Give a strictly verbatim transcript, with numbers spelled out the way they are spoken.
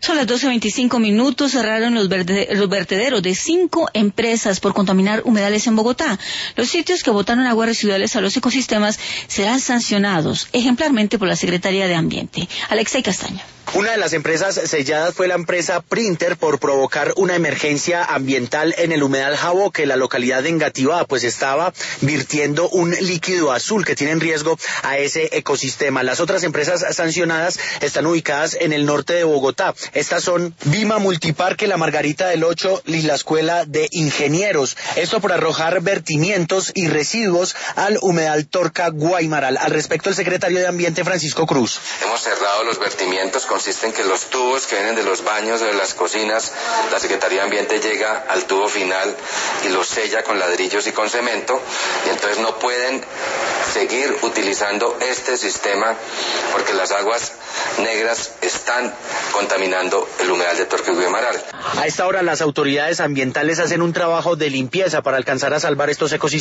Son las doce veinticinco minutos, cerraron los, verde, los vertederos de cinco empresas por contaminar humedales en Bogotá. Los sitios que botaron aguas residuales a los ecosistemas serán sancionados ejemplarmente por la Secretaría de Ambiente. Alexei Castaño. Una de las empresas selladas fue la empresa Printer por provocar una emergencia ambiental en el humedal Jaboque, la localidad de Engativá, pues estaba virtiendo un líquido azul que tiene en riesgo a ese ecosistema. Las otras empresas sancionadas están ubicadas en el norte de Bogotá. Estas son Vima Multiparque, La Margarita del Ocho y la Escuela de Ingenieros. Esto por arrojar vertimientos y residuos al humedal Torca Guaymaral. Al respecto, el secretario de Ambiente, Francisco Cruz. Hemos cerrado los vertimientos con consiste en que los tubos que vienen de los baños o de las cocinas, la Secretaría de Ambiente llega al tubo final y los sella con ladrillos y con cemento, y entonces no pueden seguir utilizando este sistema porque las aguas negras están contaminando el humedal de Torca y Guaymaral. A esta hora las autoridades ambientales hacen un trabajo de limpieza para alcanzar a salvar estos ecosistemas.